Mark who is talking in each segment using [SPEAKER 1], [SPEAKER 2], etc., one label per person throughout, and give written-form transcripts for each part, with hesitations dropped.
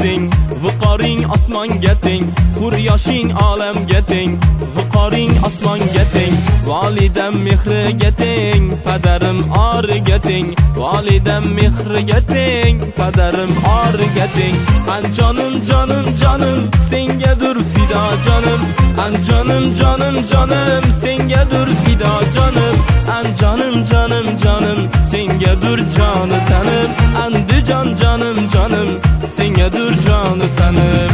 [SPEAKER 1] teng, viqoring osmonga teng, hur yoshing olamga teng, viqoring osmonga teng. Validam mehriga teng, padarim origa teng, validam mehriga teng, padarim origa teng. Anjonim jonim jonim sengadir fido jonim, anjonim jonim jonim sengadir fido jonim, anjonim jonim jonim sengadir joni tanim, Andijon jonim jonim sengadir joni tanim.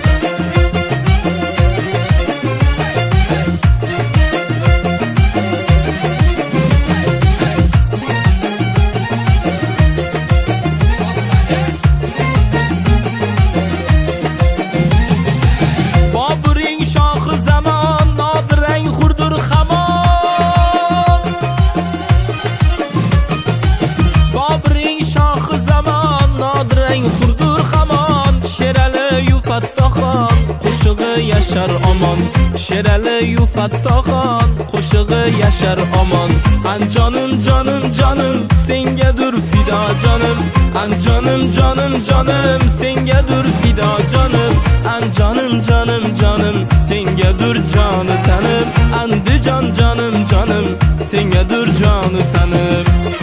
[SPEAKER 1] Yashar omon, Sherali yu Fattoxon, qo'shig'i yashar omon. Anjonim jonim jonim sengadir fido jonim, anjonim jonim jonim sengadir fido jonim, anjonim jonim jonim sengadir joni tanim, Andijon jonim jonim sengadir joni tanim.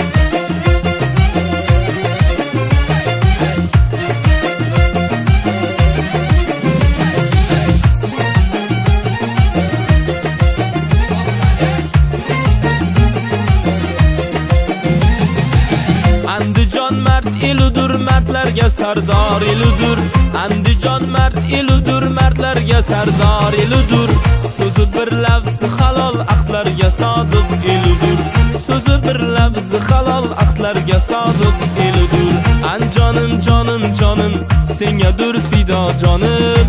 [SPEAKER 1] Andijon mard eludur, mardlarga sardor eludur. Andijon mard eludur, mardlarga sardor eludur. So'zi bir lafzi halol, aqdlarga sodiq eludur. So'zi bir lafzi halol, aqdlarga sodiq eludur. Anjonim jonim jonim sengadir fido jonim.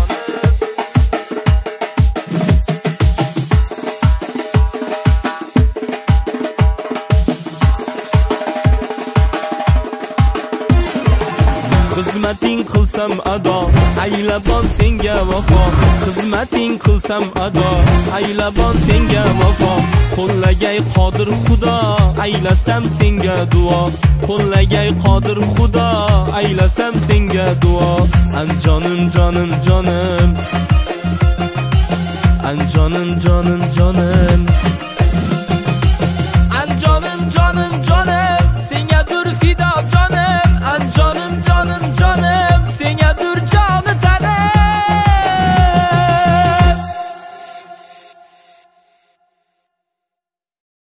[SPEAKER 1] Xizmating qilsam ado, aylabon senga vafo. Xizmating qilsam ado, aylabon senga vafo. Qo'llagay qodir Xudo, aylasam senga duo. Qo'llagay qodir Xudo, aylasam senga duo. Anjonim jonim jonim, anjonim jonim jonim.